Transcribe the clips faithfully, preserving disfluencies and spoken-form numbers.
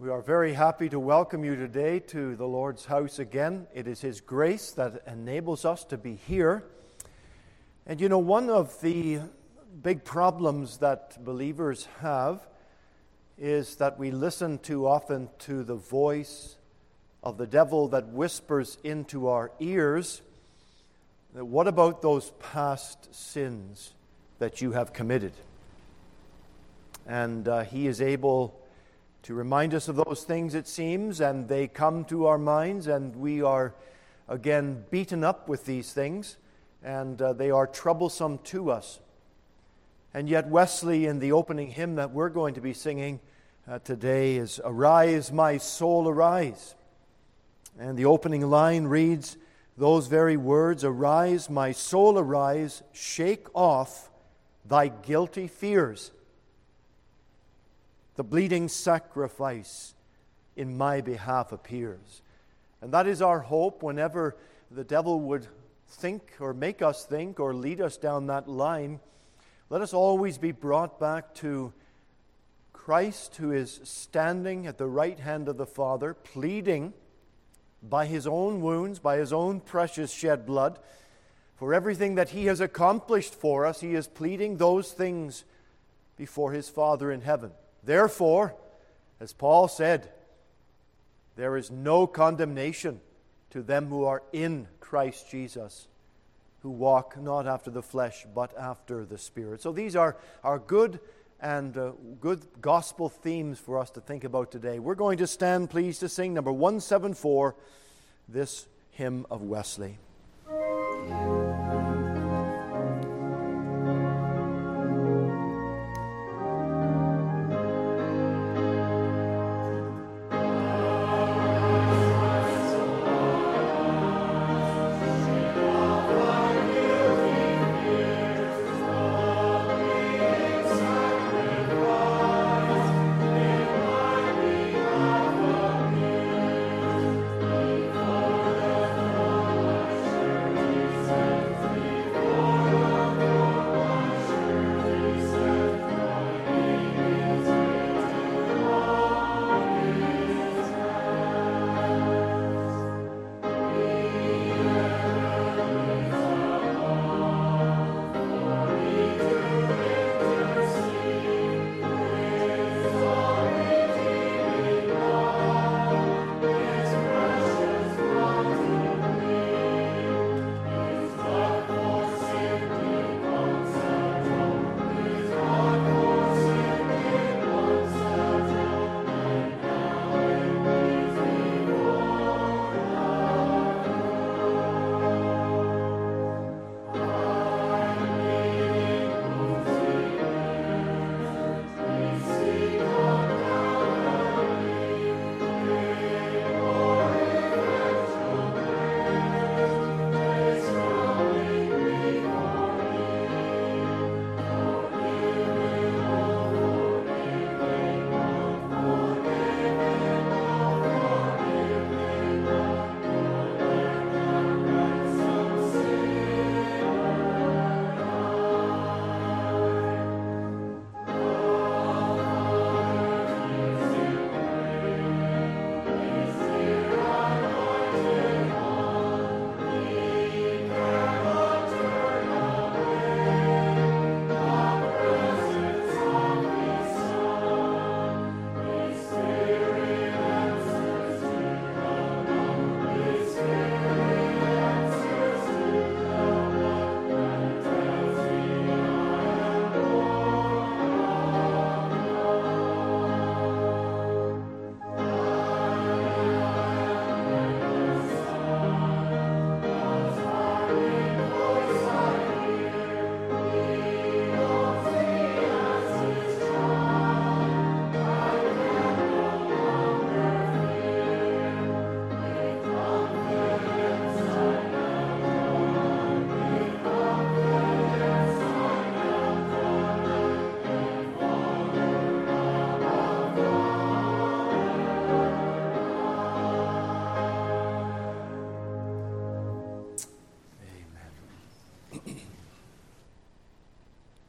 We are very happy to welcome you today to the Lord's house again. It is His grace that enables us to be here. And you know, one of the big problems that believers have is that we listen too often to the voice of the devil that whispers into our ears, that what about those past sins that you have committed? And uh, he is able to remind us of those things, it seems, and they come to our minds, and we are again beaten up with these things, and uh, they are troublesome to us. And yet Wesley, in the opening hymn that we're going to be singing uh, today, is "Arise, my soul, arise." And the opening line reads those very words, "Arise, my soul, arise, shake off thy guilty fears. The bleeding sacrifice in my behalf appears." And that is our hope whenever the devil would think or make us think or lead us down that line. Let us always be brought back to Christ, who is standing at the right hand of the Father, pleading by His own wounds, by His own precious shed blood, for everything that He has accomplished for us. He is pleading those things before His Father in heaven. Therefore, as Paul said, there is no condemnation to them who are in Christ Jesus, who walk not after the flesh, but after the Spirit. So these are, are good and uh, good gospel themes for us to think about today. We're going to stand, please, to sing number one seventy-four, this hymn of Wesley.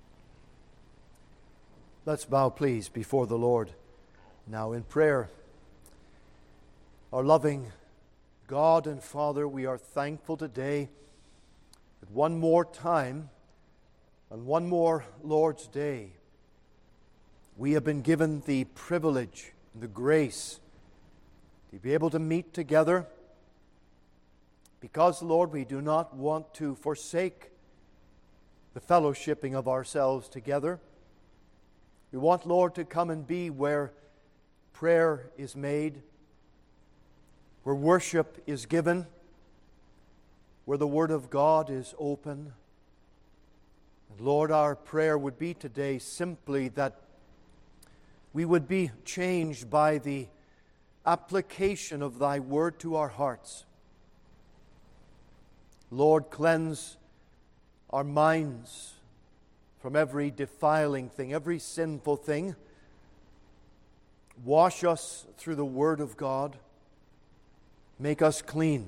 Let's bow, please, before the Lord now in prayer. Our loving God and Father, we are thankful today that one more time, on one more Lord's Day, we have been given the privilege and the grace to be able to meet together because, Lord, we do not want to forsake the fellowshipping of ourselves together. We want, Lord, to come and be where prayer is made, where worship is given, where the Word of God is open. And Lord, our prayer would be today simply that we would be changed by the application of Thy Word to our hearts. Lord, cleanse our minds from every defiling thing, every sinful thing. Wash us through the Word of God. Make us clean.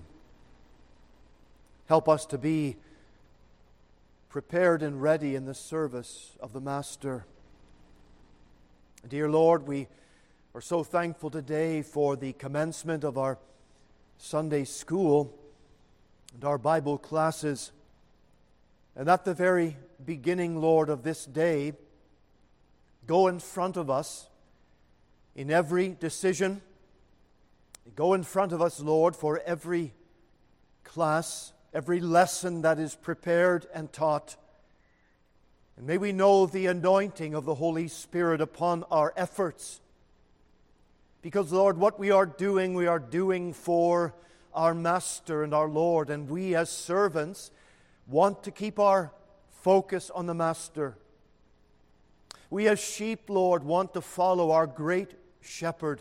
Help us to be prepared and ready in the service of the Master. Dear Lord, we are so thankful today for the commencement of our Sunday school and our Bible classes. And at the very beginning, Lord, of this day, go in front of us in every decision. Go in front of us, Lord, for every class, every lesson that is prepared and taught. And may we know the anointing of the Holy Spirit upon our efforts. Because, Lord, what we are doing, we are doing for our Master and our Lord. And we as servants want to keep our focus on the Master. We as sheep, Lord, want to follow our great Shepherd.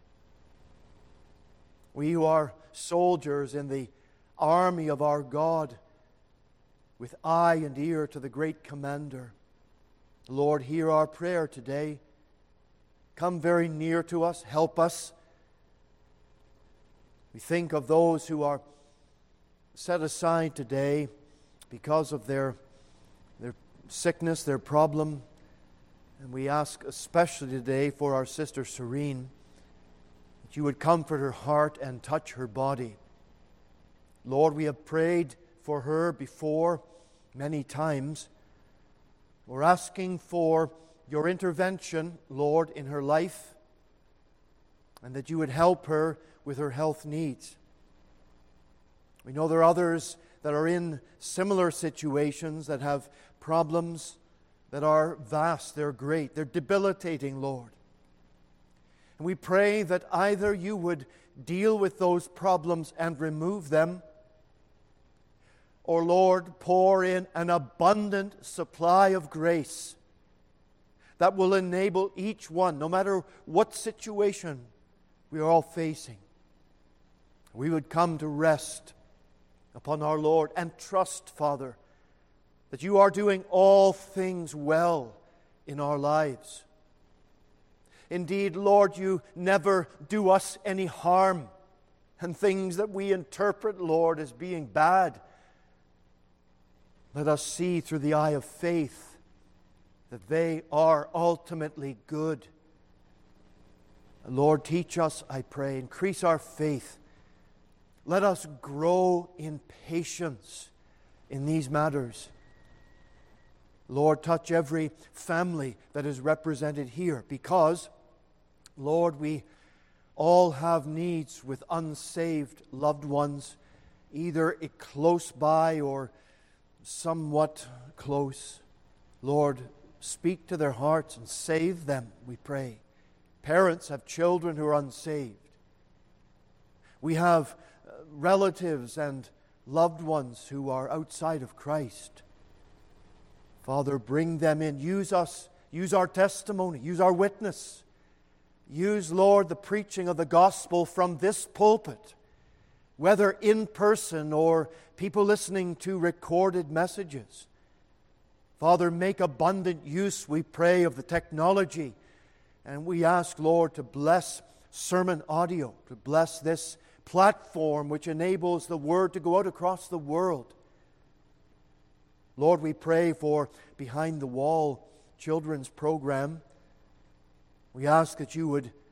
We who are soldiers in the army of our God, with eye and ear to the great Commander. Lord, hear our prayer today. Come very near to us. Help us. We think of those who are set aside today because of their, their sickness, their problem. And we ask especially today for our sister Serene, that you would comfort her heart and touch her body. Lord, we have prayed for her before many times. We're asking for your intervention, Lord, in her life, and that you would help her with her health needs. We know there are others that are in similar situations that have problems that are vast, they're great, they're debilitating, Lord. And we pray that either you would deal with those problems and remove them, or, Lord, pour in an abundant supply of grace that will enable each one, no matter what situation we are all facing, we would come to rest upon our Lord and trust, Father, that you are doing all things well in our lives. Indeed, Lord, you never do us any harm, and things that we interpret, Lord, as being bad, let us see through the eye of faith that they are ultimately good. Lord, teach us, I pray, increase our faith. Let us grow in patience in these matters. Lord, touch every family that is represented here, because, Lord, we all have needs with unsaved loved ones, either close by or somewhat close. Lord, speak to their hearts and save them, we pray. Parents have children who are unsaved. We have relatives and loved ones who are outside of Christ. Father, bring them in. Use us. Use our testimony. Use our witness. Use, Lord, the preaching of the gospel from this pulpit, whether in person or people listening to recorded messages. Father, make abundant use, we pray, of the technology. And we ask, Lord, to bless sermon audio, to bless this platform which enables the Word to go out across the world. Lord, we pray for Behind the Wall children's program. We ask that you would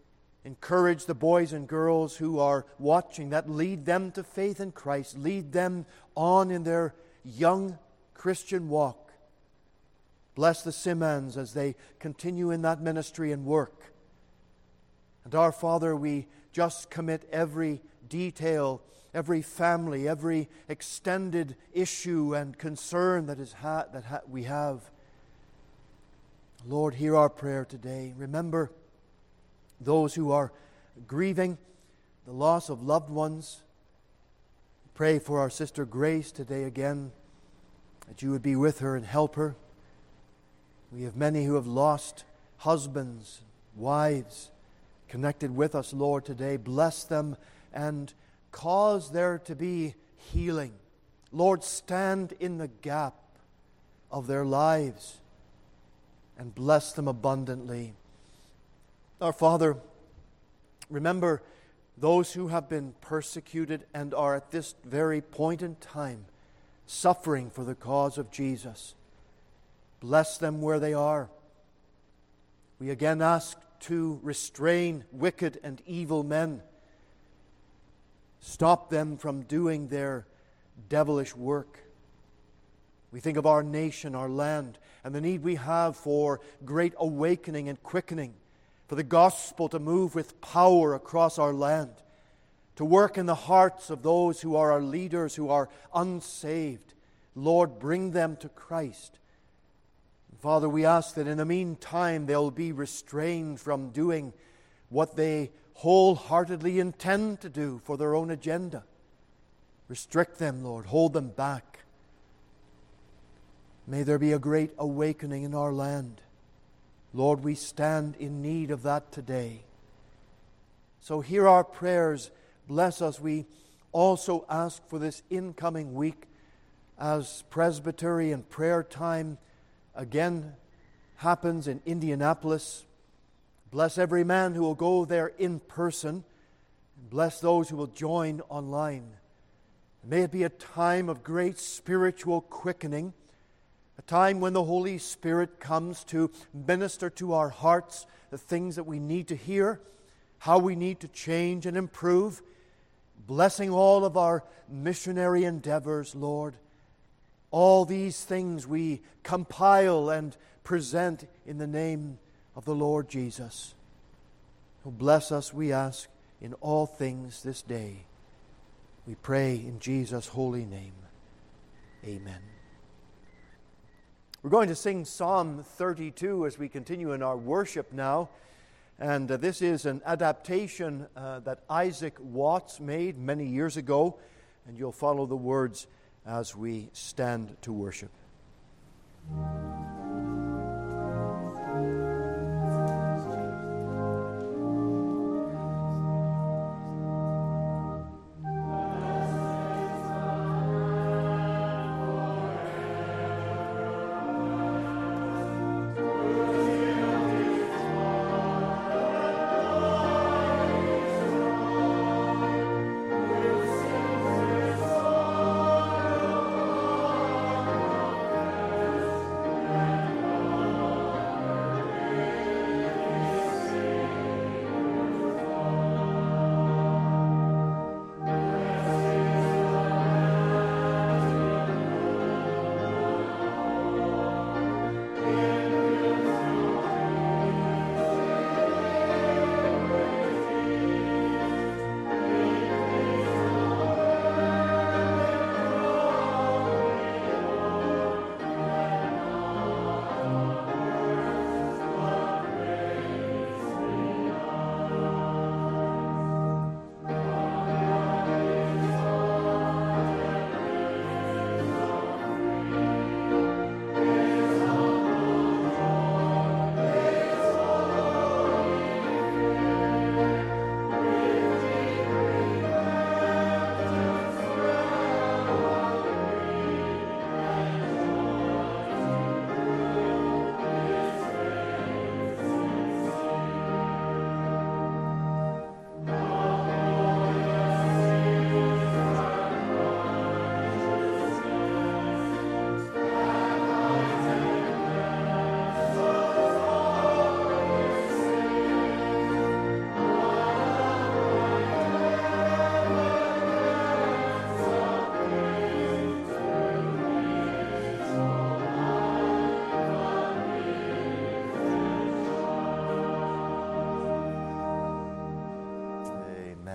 Encourage the boys and girls who are watching that. Lead them to faith in Christ. Lead them on in their young Christian walk. Bless the Simons as they continue in that ministry and work. And our Father, we just commit every detail, every family, every extended issue and concern that is ha- that ha- we have. Lord, hear our prayer today. Remember those who are grieving the loss of loved ones. Pray for our sister Grace today again, that you would be with her and help her. We have many who have lost husbands, wives, connected with us, Lord, today. Bless them and cause there to be healing. Lord, stand in the gap of their lives and bless them abundantly. Our Father, remember those who have been persecuted and are at this very point in time suffering for the cause of Jesus. Bless them where they are. We again ask to restrain wicked and evil men. Stop them from doing their devilish work. We think of our nation, our land, and the need we have for great awakening and quickening, for the gospel to move with power across our land, to work in the hearts of those who are our leaders, who are unsaved. Lord, bring them to Christ. Father, we ask that in the meantime they'll be restrained from doing what they wholeheartedly intend to do for their own agenda. Restrict them, Lord. Hold them back. May there be a great awakening in our land. Lord, we stand in need of that today. So hear our prayers. Bless us. We also ask for this incoming week as presbytery and prayer time again happens in Indianapolis. Bless every man who will go there in person. Bless those who will join online. May it be a time of great spiritual quickening, a time when the Holy Spirit comes to minister to our hearts the things that we need to hear, how we need to change and improve, blessing all of our missionary endeavors, Lord. All these things we compile and present in the name of the Lord Jesus. So bless us, we ask, in all things this day. We pray in Jesus' holy name. Amen. We're going to sing Psalm thirty-two as we continue in our worship now. And uh, this is an adaptation uh, that Isaac Watts made many years ago. And you'll follow the words as we stand to worship. Thank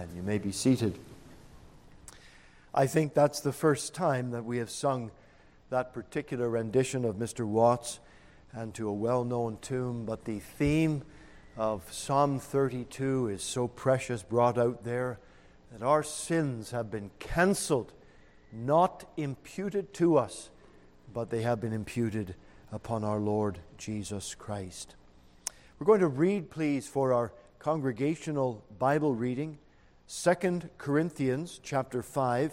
Amen. You may be seated. I think that's the first time that we have sung that particular rendition of Mister Watts and to a well-known tune, but the theme of Psalm thirty-two is so precious, brought out there, that our sins have been cancelled, not imputed to us, but they have been imputed upon our Lord Jesus Christ. We're going to read, please, for our congregational Bible reading, Second Corinthians chapter five.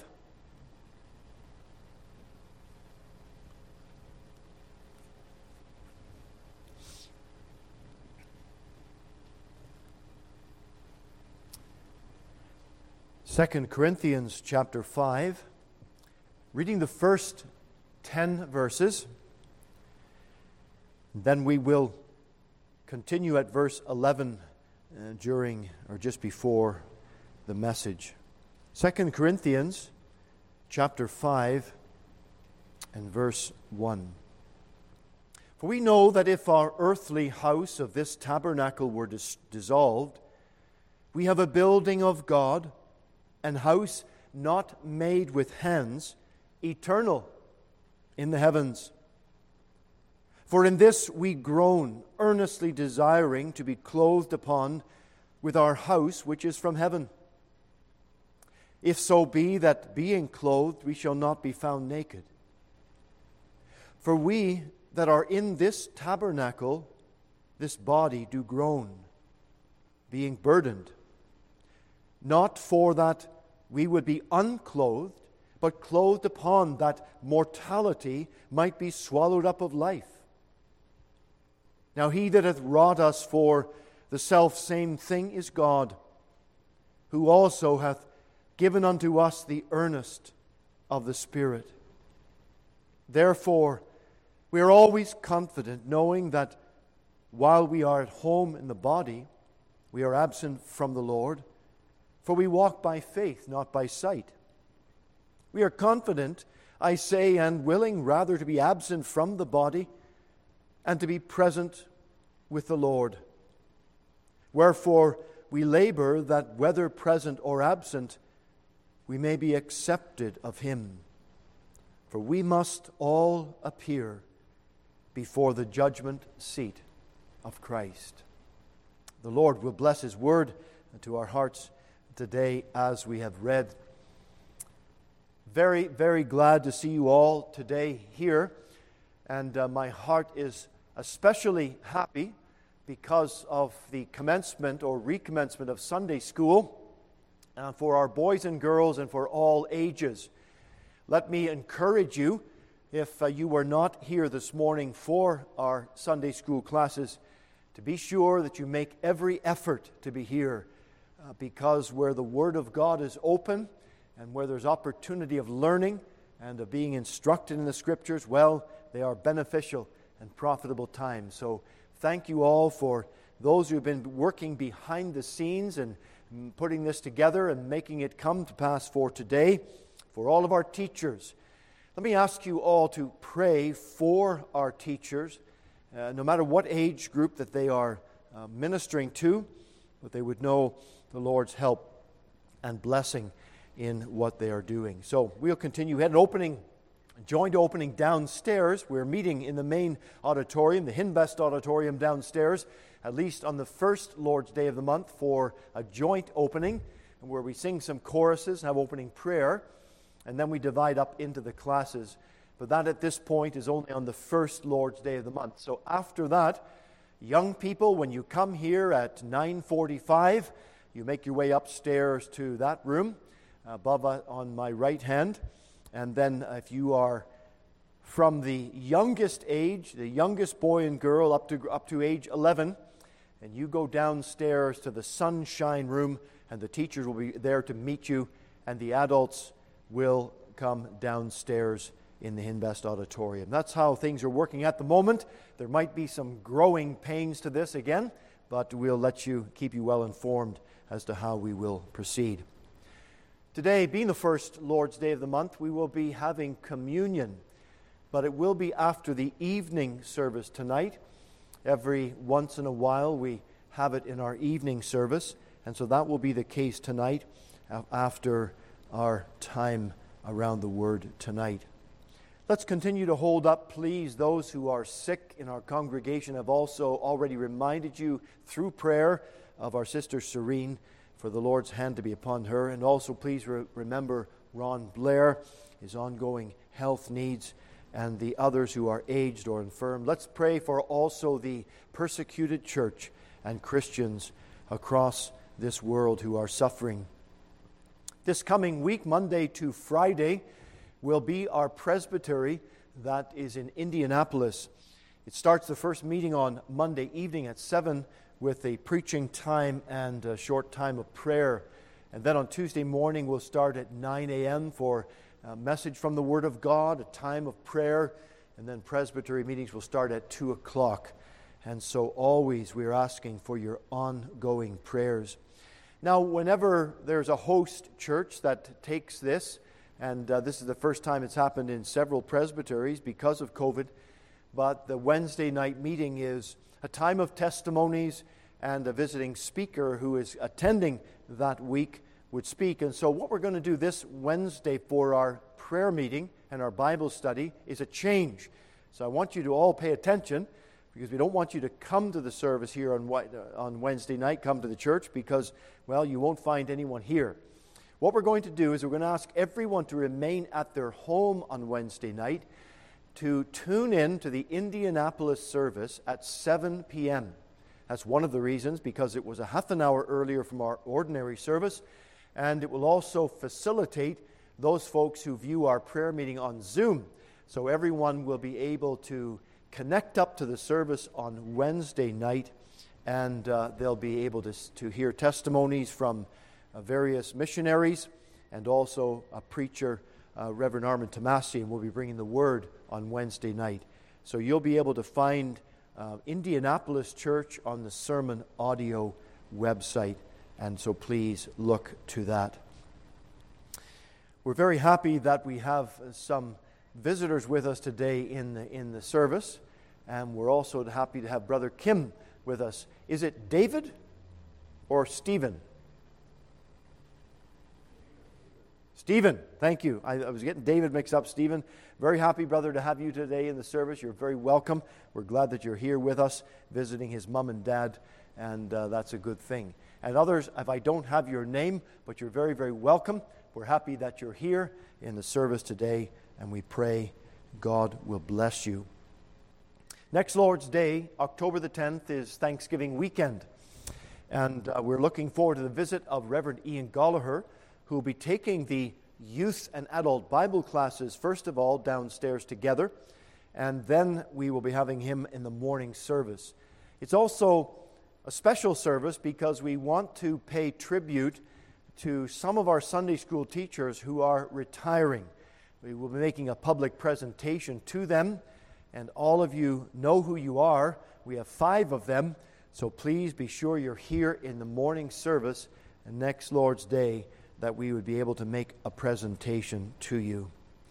Second Corinthians chapter five, reading the first ten verses. Then we will continue at verse eleven uh, during or just before the message. Second Corinthians chapter five and verse one. For we know that if our earthly house of this tabernacle were dis- dissolved, we have a building of God, an house not made with hands, eternal in the heavens. For in this we groan, earnestly desiring to be clothed upon with our house which is from heaven. If so be that being clothed we shall not be found naked. For we that are in this tabernacle, this body, do groan, being burdened, not for that we would be unclothed, but clothed upon that mortality might be swallowed up of life. Now he that hath wrought us for the selfsame thing is God, who also hath given unto us the earnest of the Spirit. Therefore, we are always confident, knowing that while we are at home in the body, we are absent from the Lord. For we walk by faith, not by sight. We are confident, I say, and willing rather to be absent from the body and to be present with the Lord. Wherefore we labor that whether present or absent, we may be accepted of Him. For we must all appear before the judgment seat of Christ. The Lord will bless His word to our hearts today as we have read. Very, very glad to see you all today here. And uh, my heart is especially happy because of the commencement or recommencement of Sunday school uh, for our boys and girls and for all ages. Let me encourage you, if uh, you were not here this morning for our Sunday school classes, to be sure that you make every effort to be here. Uh, because where the Word of God is open and where there's opportunity of learning and of being instructed in the Scriptures, well, they are beneficial and profitable times. So thank you all for those who have been working behind the scenes and putting this together and making it come to pass for today, for all of our teachers. Let me ask you all to pray for our teachers, uh, no matter what age group that they are uh, ministering to, but they would know the Lord's help and blessing in what they are doing. So we'll continue. We had an opening, a joint opening downstairs. We're meeting in the main auditorium, the Hinbest Auditorium downstairs, at least on the first Lord's Day of the month for a joint opening, where we sing some choruses and have opening prayer, and then we divide up into the classes. But that at this point is only on the first Lord's Day of the month. So after that, young people, when you come here at nine forty-five, you make your way upstairs to that room above uh, on my right hand. And then if you are from the youngest age, the youngest boy and girl up to up to age eleven, and you go downstairs to the sunshine room, and the teachers will be there to meet you, and the adults will come downstairs in the Hinbest Auditorium. That's how things are working at the moment. There might be some growing pains to this again, but we'll let you, keep you well informed as to how we will proceed. Today, being the first Lord's Day of the month, we will be having communion, but it will be after the evening service tonight. Every once in a while we have it in our evening service, And so that will be the case tonight after our time around the Word tonight. Let's continue to hold up, please, those who are sick in our congregation. I've also already reminded you through prayer of our sister Serene, for the Lord's hand to be upon her. And also please re- remember Ron Blair, his ongoing health needs, and the others who are aged or infirm. Let's pray for also the persecuted church and Christians across this world who are suffering. This coming week, Monday to Friday, will be our presbytery that is in Indianapolis. It starts the first meeting on Monday evening at seven with a preaching time and a short time of prayer. And then on Tuesday morning, we'll start at nine a.m. for a message from the Word of God, a time of prayer, and then presbytery meetings will start at two o'clock. And so always we're asking for your ongoing prayers. Now, whenever there's a host church that takes this, and uh, this is the first time it's happened in several presbyteries because of COVID, but the Wednesday night meeting is a time of testimonies, and a visiting speaker who is attending that week would speak. And so what we're going to do this Wednesday for our prayer meeting and our Bible study is a change. So I want you to all pay attention, because we don't want you to come to the service here on on Wednesday night, come to the church, because, well, you won't find anyone here. What we're going to do is we're going to ask everyone to remain at their home on Wednesday night, to tune in to the Indianapolis service at seven p.m. That's one of the reasons, because it was a half an hour earlier from our ordinary service, and it will also facilitate those folks who view our prayer meeting on Zoom. So everyone will be able to connect up to the service on Wednesday night, and uh, they'll be able to, to hear testimonies from uh, various missionaries, and also a preacher, uh, Reverend Armin Tomasi, and we'll be bringing the Word on Wednesday night. So you'll be able to find uh, Indianapolis Church on the Sermon Audio website, and so please look to that. We're very happy that we have some visitors with us today in the, in the service, and we're also happy to have Brother Kim with us. Is it David or Stephen? Stephen, thank you. I, I was getting David mixed up. Stephen, very happy, brother, to have you today in the service. You're very welcome. We're glad that you're here with us, visiting his mom and dad, and uh, that's a good thing. And others, if I don't have your name, but you're very, very welcome. We're happy that you're here in the service today, and we pray God will bless you. Next Lord's Day, October the tenth, is Thanksgiving weekend, and uh, we're looking forward to the visit of Reverend Ian Gallagher, who will be taking the youth and adult Bible classes, first of all, downstairs together, and then we will be having him in the morning service. It's also a special service because we want to pay tribute to some of our Sunday school teachers who are retiring. We will be making a public presentation to them, and all of you know who you are. We have five of them, so please be sure you're here in the morning service and next Lord's Day, that we would be able to make a presentation to you.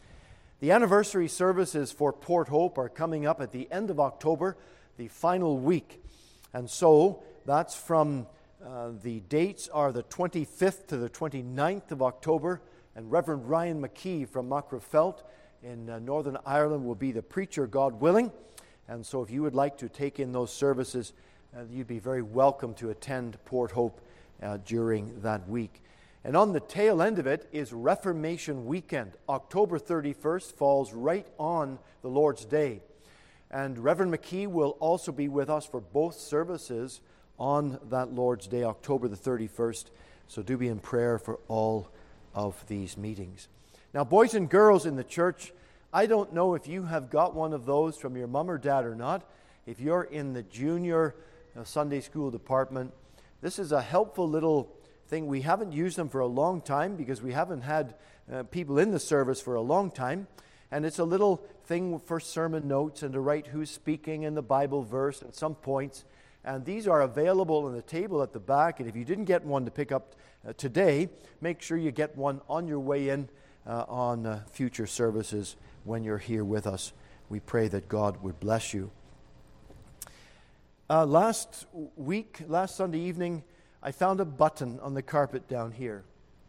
The anniversary services for Port Hope are coming up at the end of October, the final week. And so that's from, uh, the dates are the twenty-fifth to the twenty-ninth of October, and Reverend Ryan McKee from Macrofelt in uh, Northern Ireland will be the preacher, God willing. And so if you would like to take in those services, uh, you'd be very welcome to attend Port Hope uh, during that week. And on the tail end of it is Reformation Weekend. October thirty-first falls right on the Lord's Day. And Reverend McKee will also be with us for both services on that Lord's Day, October the thirty-first. So do be in prayer for all of these meetings. Now, boys and girls in the church, I don't know if you have got one of those from your mom or dad or not. If you're in the junior uh, Sunday school department, this is a helpful little thing. We haven't used them for a long time because we haven't had uh, people in the service for a long time. And it's a little thing for sermon notes and to write who's speaking and the Bible verse and some points. And these are available on the table at the back. And if you didn't get one to pick up uh, today, make sure you get one on your way in uh, on uh, future services when you're here with us. We pray that God would bless you. Uh, last week, last Sunday evening, I found a button on the carpet down here.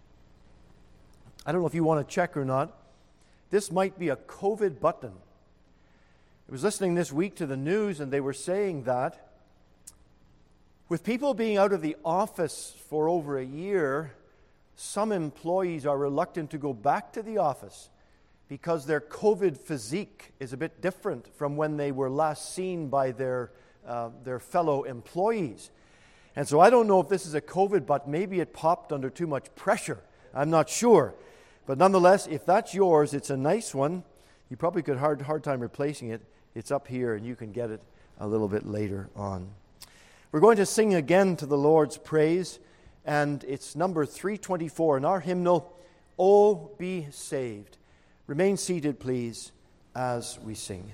I don't know if you want to check or not. This might be a COVID button. I was listening this week to the news, and they were saying that with people being out of the office for over a year, some employees are reluctant to go back to the office because their COVID physique is a bit different from when they were last seen by their, uh, their fellow employees. And so I don't know if this is a COVID, but maybe it popped under too much pressure. I'm not sure. But nonetheless, if that's yours, it's a nice one. You probably could hard hard time replacing it. It's up here, and you can get it a little bit later on. We're going to sing again to the Lord's praise, and it's number three twenty-four in our hymnal, "Oh, Be Saved." Remain seated, please, as we sing.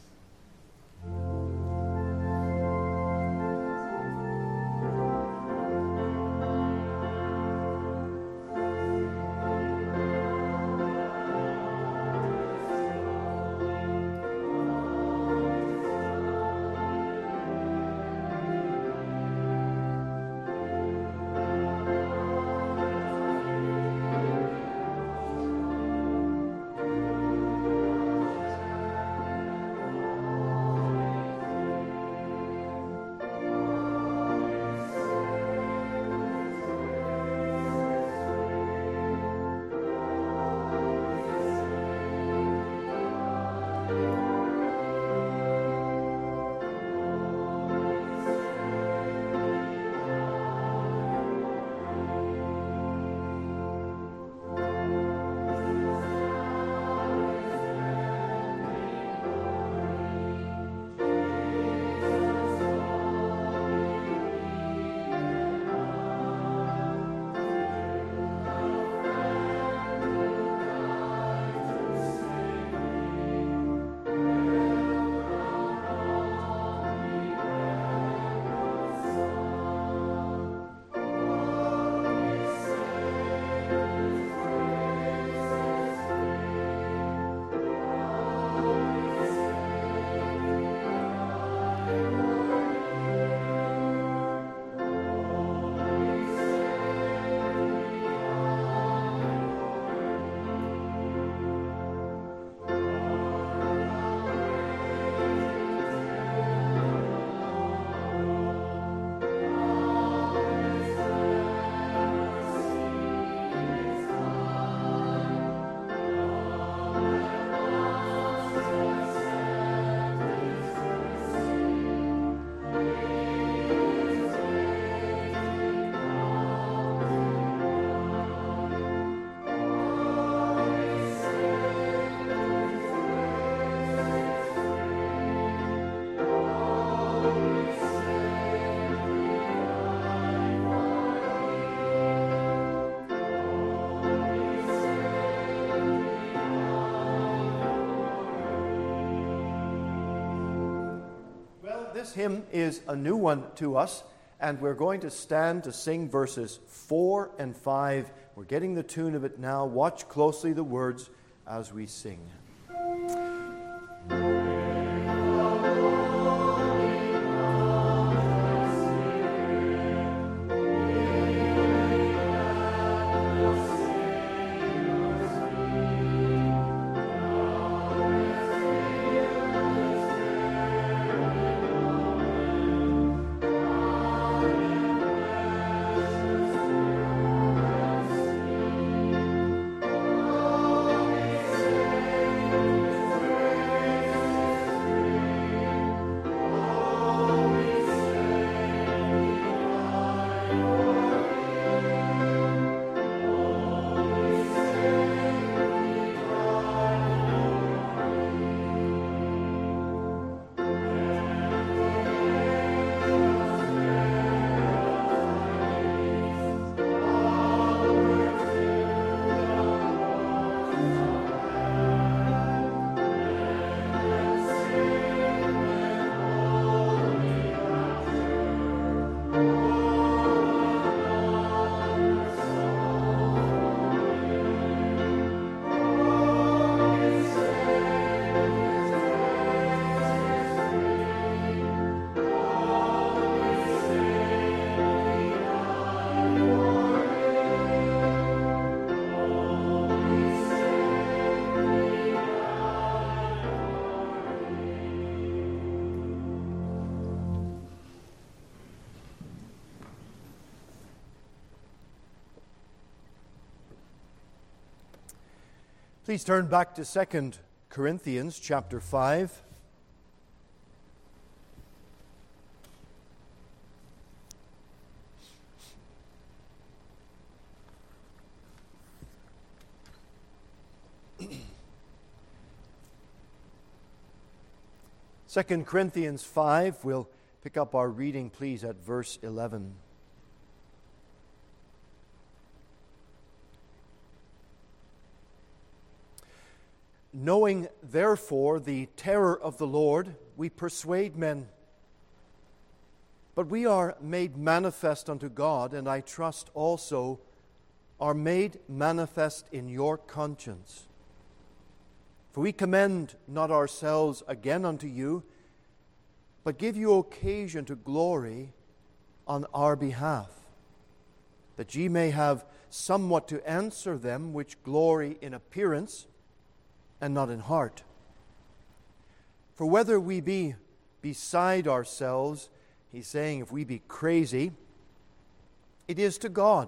This hymn is a new one to us, and we're going to stand to sing verses four and five. We're getting the tune of it now. Watch closely the words as we sing. Please turn back to Second Corinthians chapter five. Second Corinthians five, we'll pick up our reading, please, at verse eleven. Knowing, therefore, the terror of the Lord, we persuade men. But we are made manifest unto God, and I trust also are made manifest in your conscience. For we commend not ourselves again unto you, but give you occasion to glory on our behalf, that ye may have somewhat to answer them which glory in appearance, and not in heart. For whether we be beside ourselves, he's saying if we be crazy, it is to God.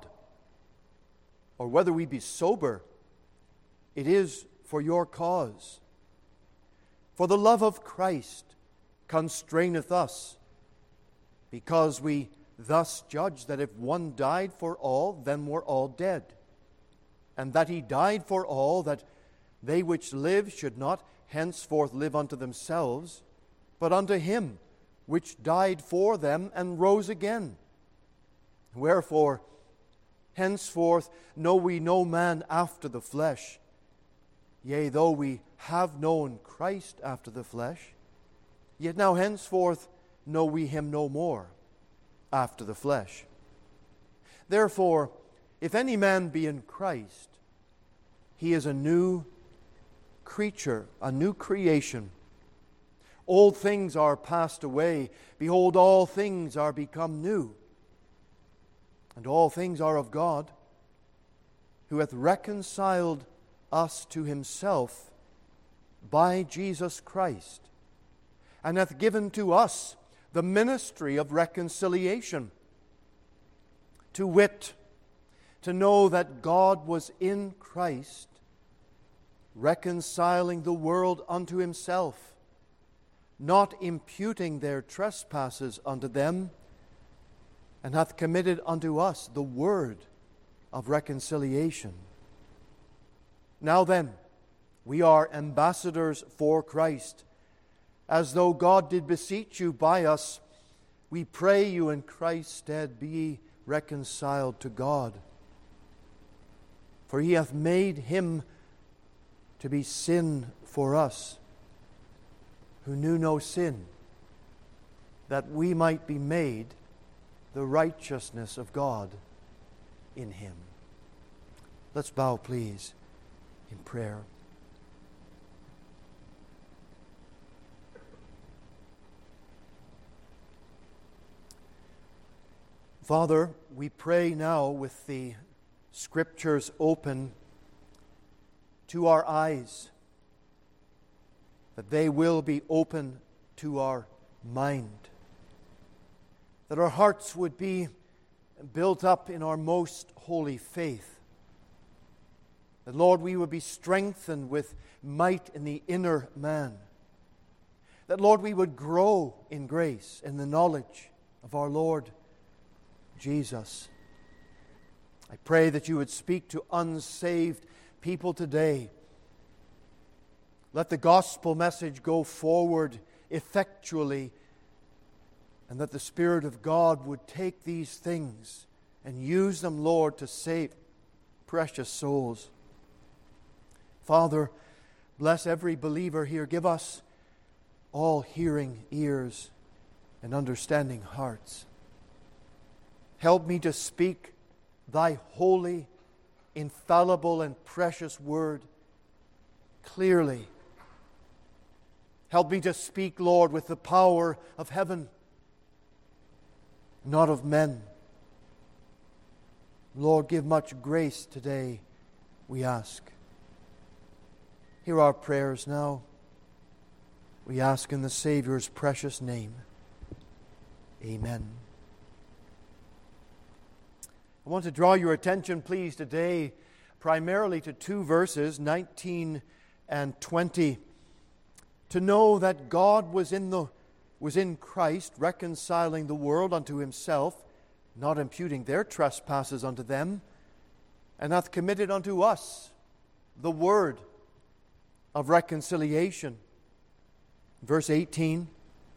Or whether we be sober, it is for your cause. For the love of Christ constraineth us, because we thus judge that if one died for all, then we're all dead. And that he died for all, that they which live should not henceforth live unto themselves, but unto him which died for them and rose again. Wherefore, henceforth know we no man after the flesh. Yea, though we have known Christ after the flesh, yet now henceforth know we him no more after the flesh. Therefore, if any man be in Christ, he is a new creature, a new creation. Old things are passed away. Behold, all things are become new. And all things are of God, who hath reconciled us to himself by Jesus Christ, and hath given to us the ministry of reconciliation, to wit, to know that God was in Christ, reconciling the world unto himself, not imputing their trespasses unto them, and hath committed unto us the word of reconciliation. Now then, we are ambassadors for Christ, as though God did beseech you by us. We pray you in Christ's stead, be ye reconciled to God. For he hath made him to be sin for us, who knew no sin, that we might be made the righteousness of God in him. Let's bow, please, in prayer. Father, we pray now with the Scriptures open to our eyes, that they will be open to our mind, that our hearts would be built up in our most holy faith, that, Lord, we would be strengthened with might in the inner man, that, Lord, we would grow in grace in the knowledge of our Lord Jesus. I pray that you would speak to unsaved people today. Let the gospel message go forward effectually, and that the Spirit of God would take these things and use them, Lord, to save precious souls. Father, bless every believer here. Give us all hearing ears and understanding hearts. Help me to speak thy holy, infallible, and precious word clearly. Help me to speak, Lord, with the power of heaven, not of men. Lord, give much grace today, we ask. Hear our prayers now. We ask in the Savior's precious name. Amen. I want to draw your attention, please, today primarily to two verses, nineteen and twenty. To know that God was in the was in Christ, reconciling the world unto himself, not imputing their trespasses unto them, and hath committed unto us the word of reconciliation. Verse eighteen.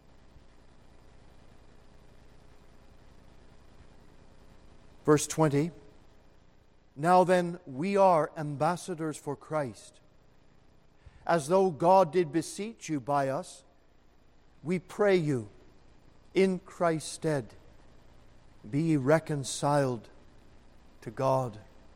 Verse twenty. Now then, we are ambassadors for Christ. As though God did beseech you by us, we pray you, in Christ's stead, be ye reconciled to God.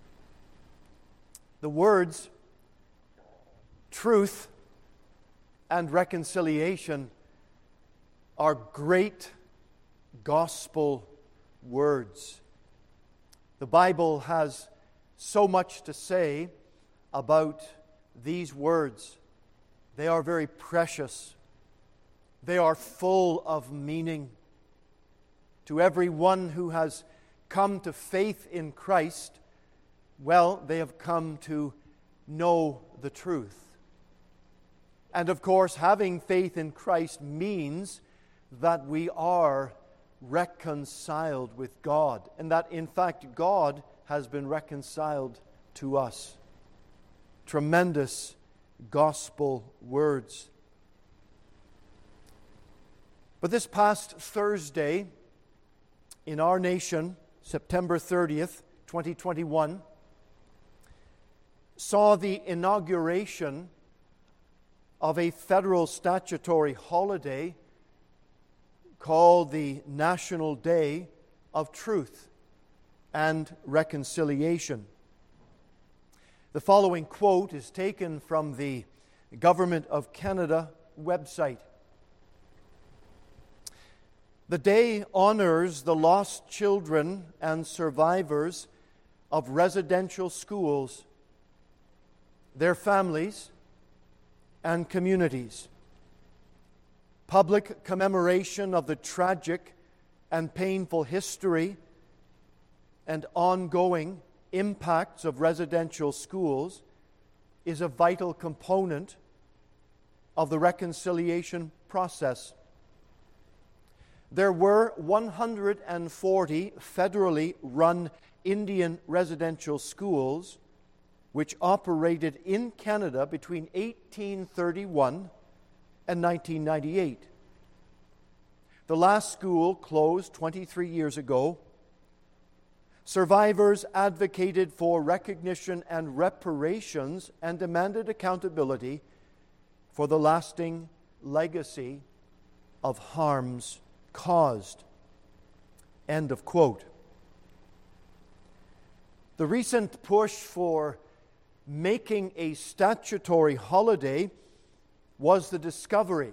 The words truth and reconciliation are great gospel words. The Bible has so much to say about these words. They are very precious. They are full of meaning. To everyone who has come to faith in Christ, well, they have come to know the truth. And of course, having faith in Christ means that we are reconciled with God, and that in fact God has been reconciled to us. Tremendous gospel words. But this past Thursday, in our nation, September thirtieth, twenty twenty-one, saw the inauguration of a federal statutory holiday called the National Day of Truth and Reconciliation. The following quote is taken from the Government of Canada website. The day honors the lost children and survivors of residential schools, their families, and communities. Public commemoration of the tragic and painful history and ongoing impacts of residential schools is a vital component of the reconciliation process. There were one hundred forty federally run Indian residential schools which operated in Canada between eighteen thirty-one and nineteen ninety-eight. The last school closed twenty-three years ago. Survivors advocated for recognition and reparations and demanded accountability for the lasting legacy of harms caused. End of quote. The recent push for making a statutory holiday was the discovery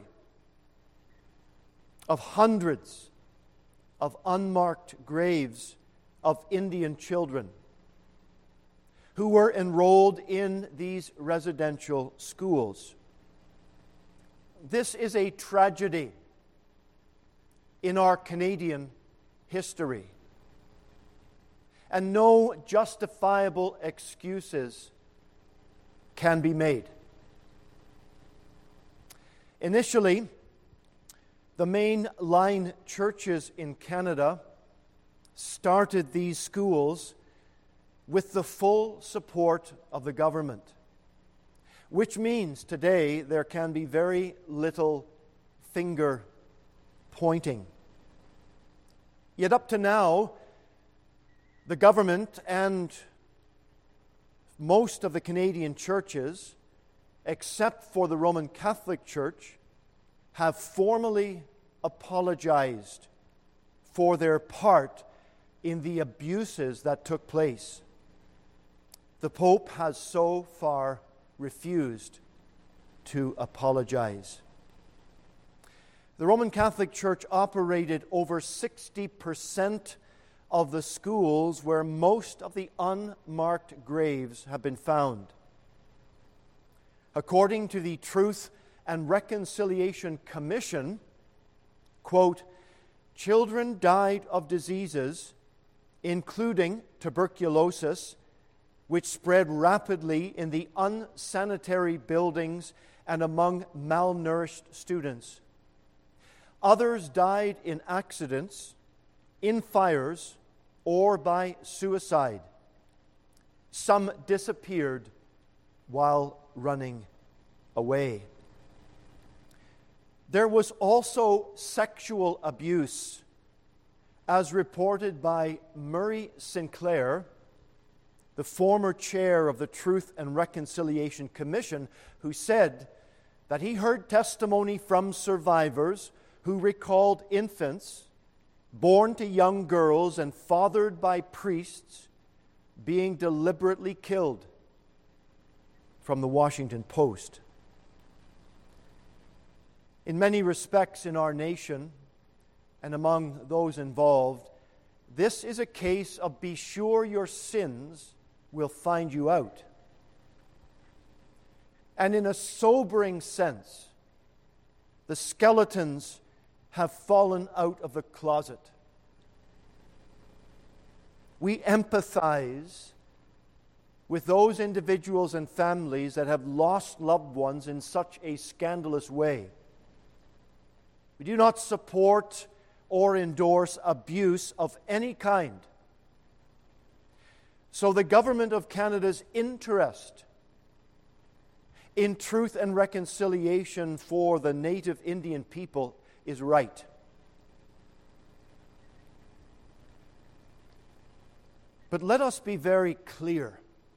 of hundreds of unmarked graves of Indian children who were enrolled in these residential schools. This is a tragedy in our Canadian history, and no justifiable excuses can be made. Initially, the main line churches in Canada started these schools with the full support of the government, which means today there can be very little finger pointing. Yet up to now, the government and most of the Canadian churches, except for the Roman Catholic Church, have formally apologized for their part in the abuses that took place. The Pope has so far refused to apologize. The Roman Catholic Church operated over sixty percent of the schools where most of the unmarked graves have been found. According to the Truth and Reconciliation Commission, quote, children died of diseases, including tuberculosis, which spread rapidly in the unsanitary buildings and among malnourished students. Others died in accidents, in fires, or by suicide. Some disappeared while running away. There was also sexual abuse, as reported by Murray Sinclair, the former chair of the Truth and Reconciliation Commission, who said that he heard testimony from survivors who recalled infants born to young girls and fathered by priests being deliberately killed. From the Washington Post. In many respects in our nation and among those involved, this is a case of be sure your sins will find you out. And in a sobering sense, the skeletons have fallen out of the closet. We empathize with those individuals and families that have lost loved ones in such a scandalous way. We do not support or endorse abuse of any kind. So the Government of Canada's interest in truth and reconciliation for the native Indian people is right. But let us be very clear.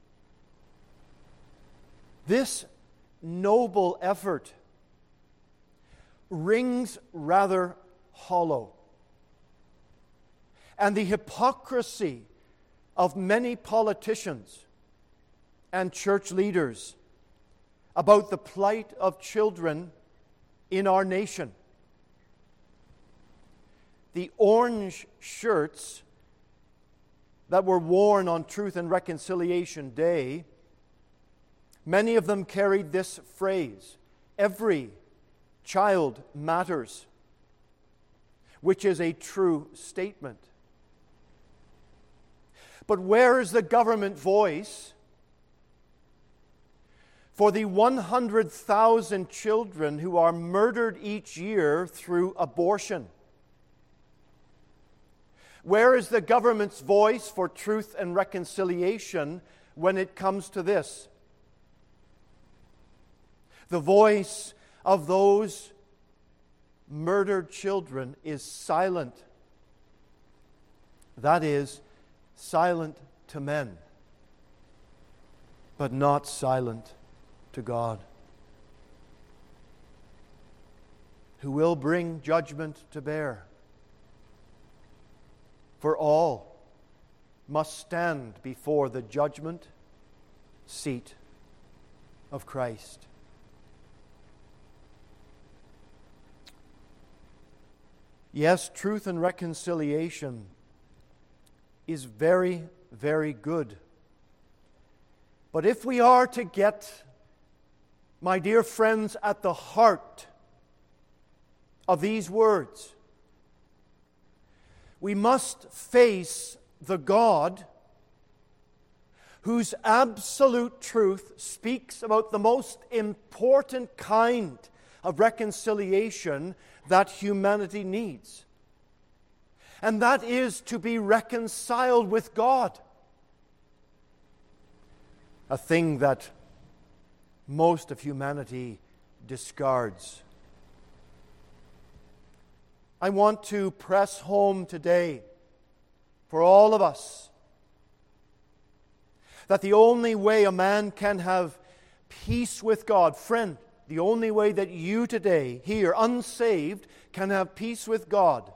This noble effort rings rather hollow. And the hypocrisy of many politicians and church leaders about the plight of children in our nation. The orange shirts that were worn on Truth and Reconciliation Day, many of them carried this phrase, "Every child matters," which is a true statement. But where is the government voice for the one hundred thousand children who are murdered each year through abortion? Where is the government's voice for truth and reconciliation when it comes to this? The voice of those murdered children is silent. That is, silent to men, but not silent to God, who will bring judgment to bear. For all must stand before the judgment seat of Christ. Yes, truth and reconciliation is very, very good. But if we are to get, my dear friends, at the heart of these words, we must face the God whose absolute truth speaks about the most important kind of reconciliation that humanity needs. And that is to be reconciled with God. A thing that most of humanity discards. I want to press home today for all of us that the only way a man can have peace with God, friend, the only way that you today, here, unsaved, can have peace with God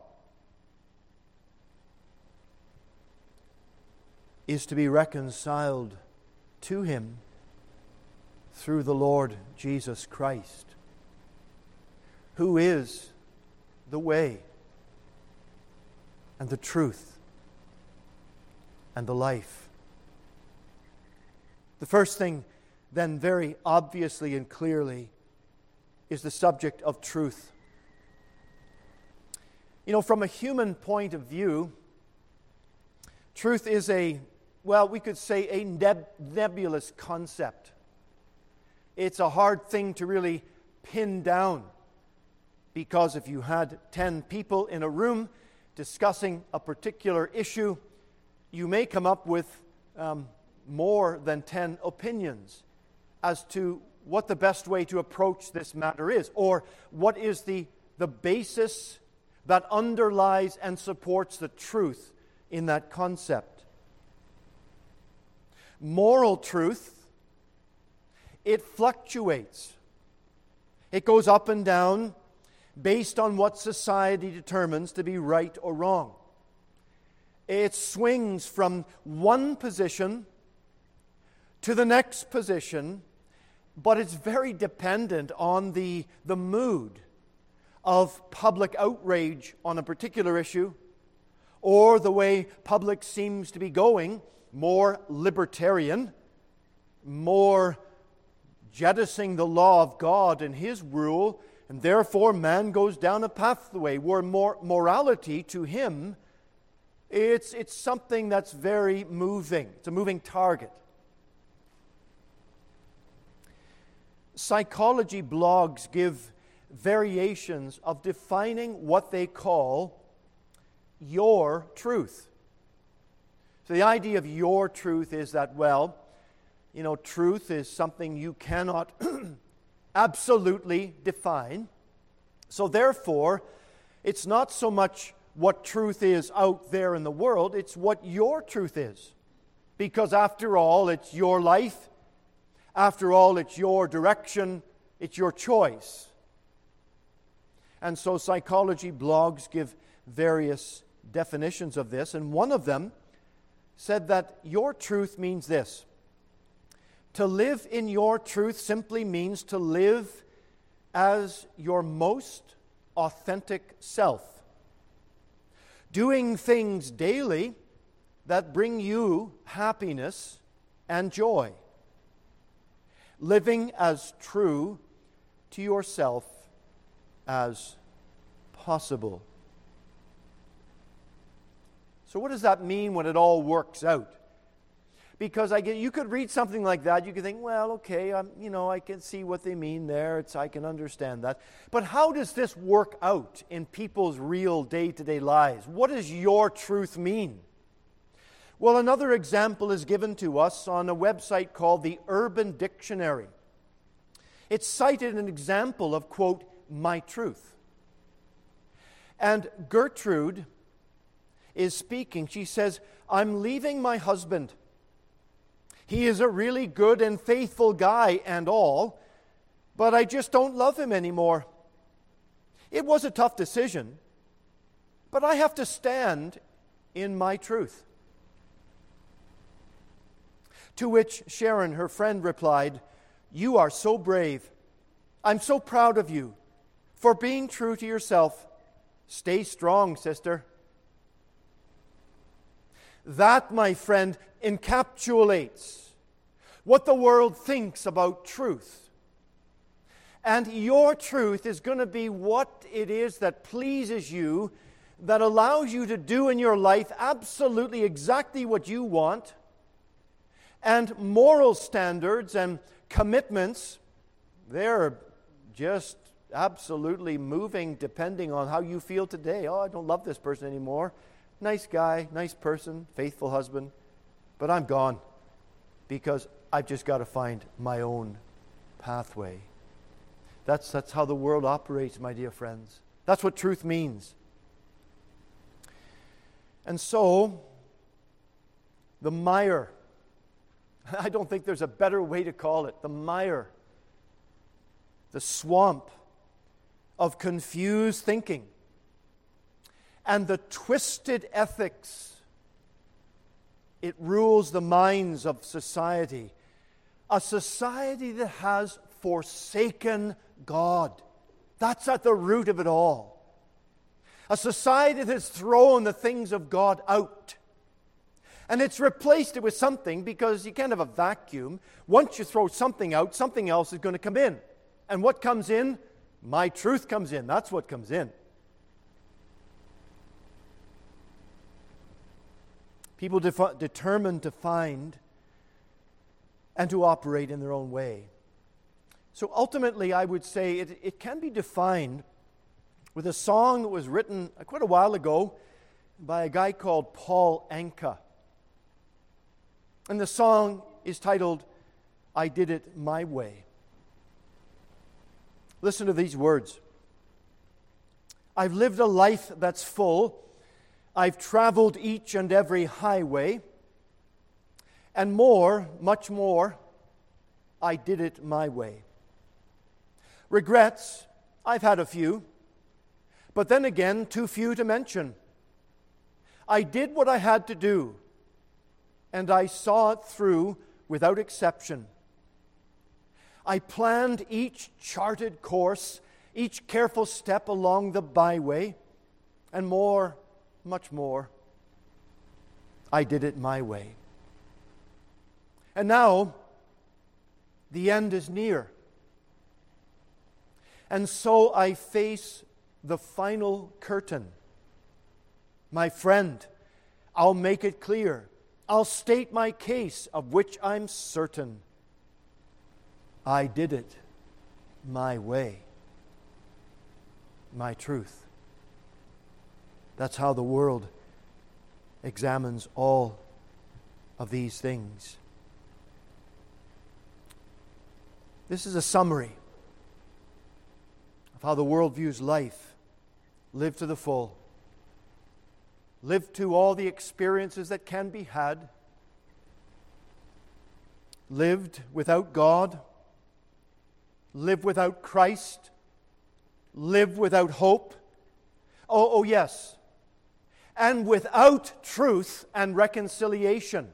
is to be reconciled to Him through the Lord Jesus Christ, who is the way and the truth and the life. The first thing, then, very obviously and clearly, is the subject of truth. You know, from a human point of view, truth is a well, we could say a neb- nebulous concept. It's a hard thing to really pin down, because if you had ten people in a room discussing a particular issue, you may come up with um, more than ten opinions as to what the best way to approach this matter is, or what is the, the basis that underlies and supports the truth in that concept. Moral truth, it fluctuates. It goes up and down based on what society determines to be right or wrong. It swings from one position to the next position, but it's very dependent on the, the mood of public outrage on a particular issue, or the way public seems to be going, more libertarian, more jettisoning the law of God and His rule, and therefore man goes down a pathway where more morality to him, it's, it's something that's very moving. It's a moving target. Psychology blogs give variations of defining what they call your truth. So the idea of your truth is that, well, you know, truth is something you cannot absolutely define. So therefore, it's not so much what truth is out there in the world, it's what your truth is. Because after all, it's your life. After all, it's your direction. It's your choice. And so psychology blogs give various definitions of this, and one of them said that your truth means this. To live in your truth simply means to live as your most authentic self, doing things daily that bring you happiness and joy, living as true to yourself as possible. So what does that mean when it all works out? Because I get, you could read something like that, you could think, well, okay, I'm, you know, I can see what they mean there. It's, I can understand that. But how does this work out in people's real day-to-day lives? What does your truth mean? Well, another example is given to us on a website called the Urban Dictionary. It cited an example of, quote, my truth. And Gertrude is speaking. She says, I'm leaving my husband. He is a really good and faithful guy and all, but I just don't love him anymore. It was a tough decision, but I have to stand in my truth. To which Sharon, her friend, replied, you are so brave. I'm so proud of you for being true to yourself. Stay strong, sister. That, my friend, encapsulates what the world thinks about truth. And your truth is going to be what it is that pleases you, that allows you to do in your life absolutely exactly what you want. And moral standards and commitments, they're just absolutely moving depending on how you feel today. Oh, I don't love this person anymore. Nice guy, nice person, faithful husband, but I'm gone because I've just got to find my own pathway. That's, that's how the world operates, my dear friends. That's what truth means. And so, the mire, I don't think there's a better way to call it, the mire, the swamp of confused thinking, and the twisted ethics, it rules the minds of society. A society that has forsaken God. That's at the root of it all. A society that has thrown the things of God out. And it's replaced it with something, because you can't have a vacuum. Once you throw something out, something else is going to come in. And what comes in? My truth comes in. That's what comes in. people defi- determined to find and to operate in their own way. So ultimately, I would say it, it can be defined with a song that was written quite a while ago by a guy called Paul Anka. And the song is titled, I Did It My Way. Listen to these words. I've lived a life that's full. I've traveled each and every highway. And more, much more, I did it my way. Regrets, I've had a few. But then again, too few to mention. I did what I had to do, and I saw it through without exception. I planned each charted course, each careful step along the byway, and more, much more, I did it my way. And now, the end is near. And so I face the final curtain. My friend, I'll make it clear. I'll state my case, of which I'm certain. I did it my way, my truth. That's how the world examines all of these things. This is a summary of how the world views life. Live to the full. Live to all the experiences that can be had. Lived without God. Live without Christ. Live without hope. Oh, oh yes. And without truth and reconciliation.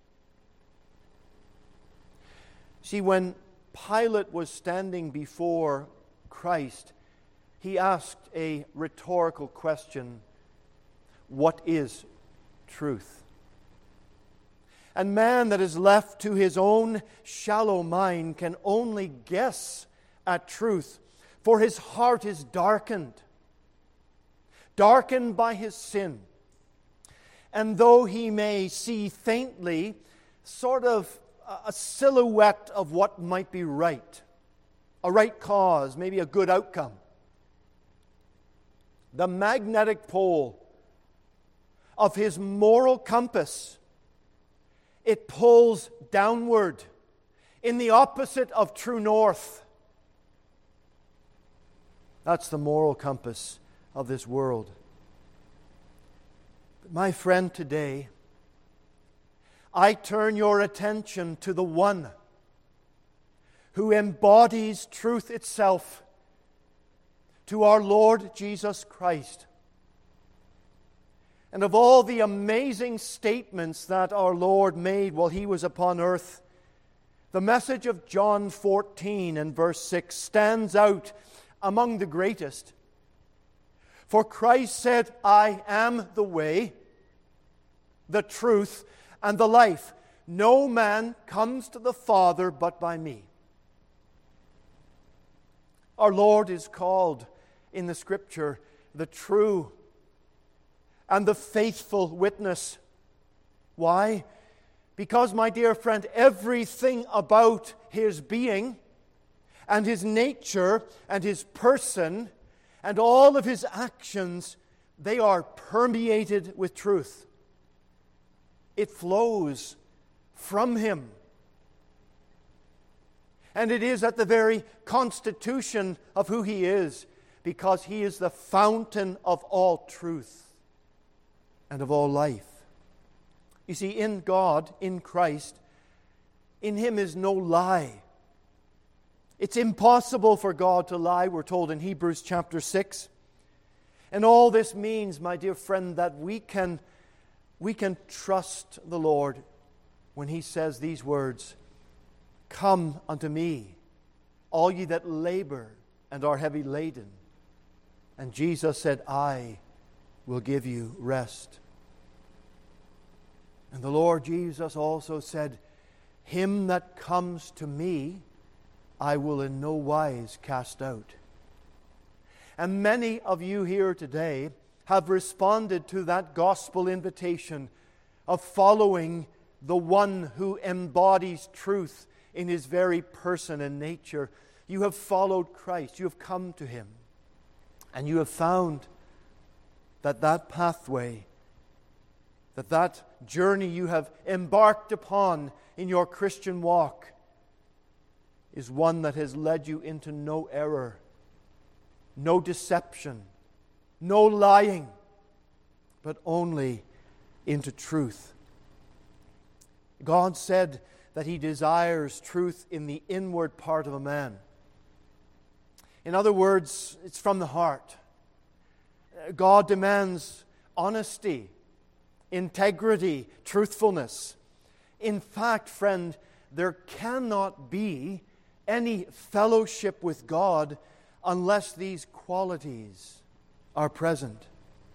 See, when Pilate was standing before Christ, he asked a rhetorical question. What is truth? And man that is left to his own shallow mind can only guess at truth, for his heart is darkened, darkened by his sin. And though he may see faintly sort of a silhouette of what might be right, a right cause, maybe a good outcome, the magnetic pole of his moral compass, it pulls downward in the opposite of true north. That's the moral compass of this world. But my friend, today, I turn your attention to the one who embodies truth itself, to our Lord Jesus Christ. And of all the amazing statements that our Lord made while He was upon earth, the message of John fourteen and verse six stands out among the greatest. For Christ said, I am the way, the truth, and the life. No man comes to the Father but by me. Our Lord is called in the Scripture the true and the faithful witness. Why? Because, my dear friend, everything about His being and His nature and His person and all of His actions, they are permeated with truth. It flows from Him. And it is at the very constitution of who He is, because He is the fountain of all truth and of all life. You see, in God, in Christ, in Him is no lie. It's impossible for God to lie, we're told in Hebrews chapter six. And all this means, my dear friend, that we can, we can trust the Lord when He says these words, Come unto me, all ye that labor and are heavy laden. And Jesus said, I will give you rest. And the Lord Jesus also said, Him that comes to me, I will in no wise cast out. And many of you here today have responded to that gospel invitation of following the one who embodies truth in his very person and nature. You have followed Christ. You have come to him. And you have found that that pathway, that that journey you have embarked upon in your Christian walk is one that has led you into no error, no deception, no lying, but only into truth. God said that he desires truth in the inward part of a man. In other words, it's from the heart. God demands honesty, integrity, truthfulness. In fact, friend, there cannot be any fellowship with God unless these qualities are present.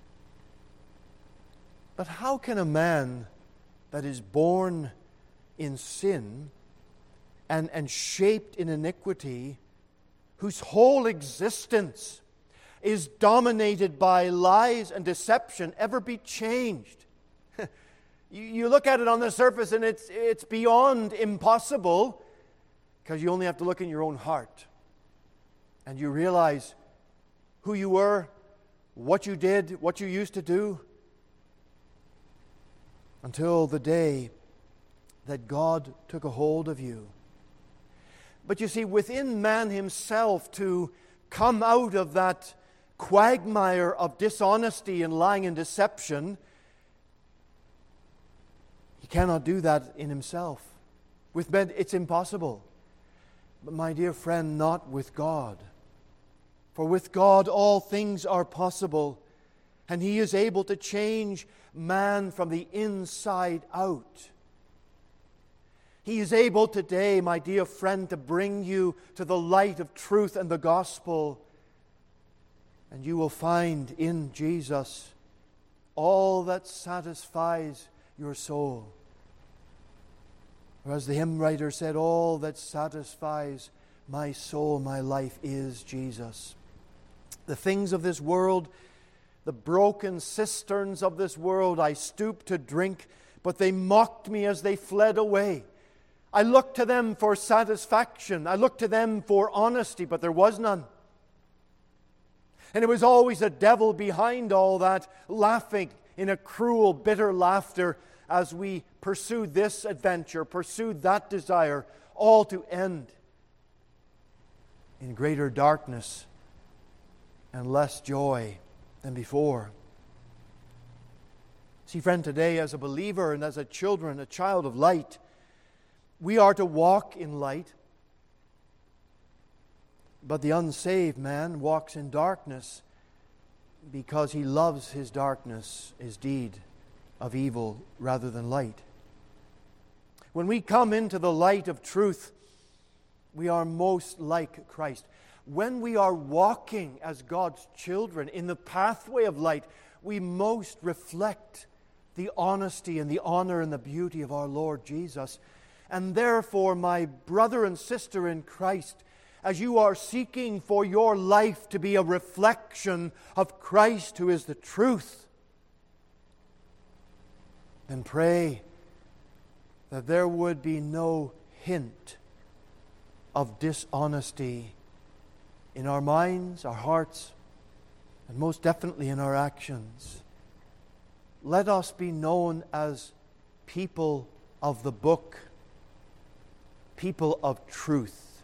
But how can a man that is born in sin and, and shaped in iniquity, whose whole existence is dominated by lies and deception, ever be changed? you, you look at it on the surface and it's, it's beyond impossible, because you only have to look in your own heart and you realize who you were, what you did, what you used to do, until the day that God took a hold of you. But you see, within man himself, to come out of that quagmire of dishonesty and lying and deception, he cannot do that in himself. With men, it's impossible. But my dear friend, not with God. For with God all things are possible, and he is able to change man from the inside out. He is able today, my dear friend, to bring you to the light of truth and the gospel. And you will find in Jesus all that satisfies your soul. Or as the hymn writer said, all that satisfies my soul, my life, is Jesus. The things of this world, the broken cisterns of this world, I stooped to drink, but they mocked me as they fled away. I looked to them for satisfaction. I looked to them for honesty, but there was none. And it was always a devil behind all that, laughing in a cruel, bitter laughter as we pursued this adventure, pursued that desire, all to end in greater darkness and less joy than before. See, friend, today as a believer and as a children, a child of light, we are to walk in light. But the unsaved man walks in darkness because he loves his darkness, his deed of evil, rather than light. When we come into the light of truth, we are most like Christ. When we are walking as God's children in the pathway of light, we most reflect the honesty and the honor and the beauty of our Lord Jesus. And therefore, my brother and sister in Christ, as you are seeking for your life to be a reflection of Christ, who is the truth, then pray that there would be no hint of dishonesty in our minds, our hearts, and most definitely in our actions. Let us be known as people of the book, people of truth.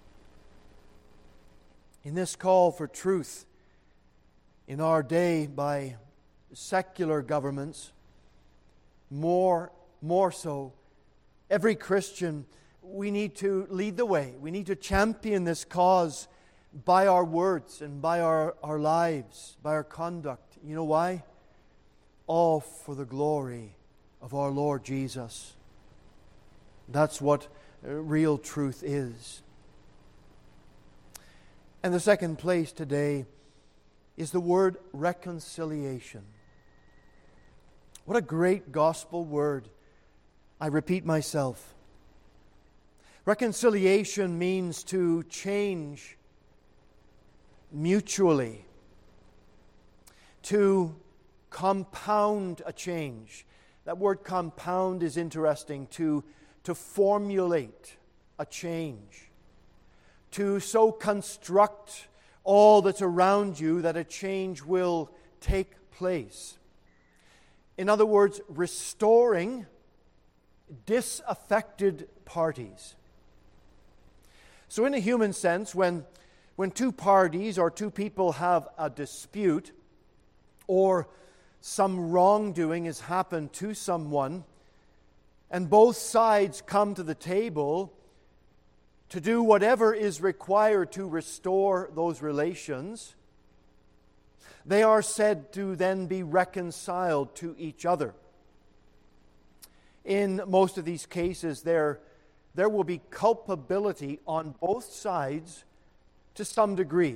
In this call for truth in our day by secular governments, more, more so, every Christian, we need to lead the way. We need to champion this cause by our words and by our, our lives, by our conduct. You know why? All for the glory of our Lord Jesus. That's what real truth is. And the second place today is the word reconciliation. What a great gospel word. I repeat myself. Reconciliation means to change mutually, to compound a change. That word compound is interesting, to, to formulate a change, to so construct all that's around you that a change will take place. In other words, restoring disaffected parties. So in a human sense, when, when two parties or two people have a dispute, or some wrongdoing has happened to someone, and both sides come to the table to do whatever is required to restore those relations, they are said to then be reconciled to each other. In most of these cases, there, there will be culpability on both sides to some degree.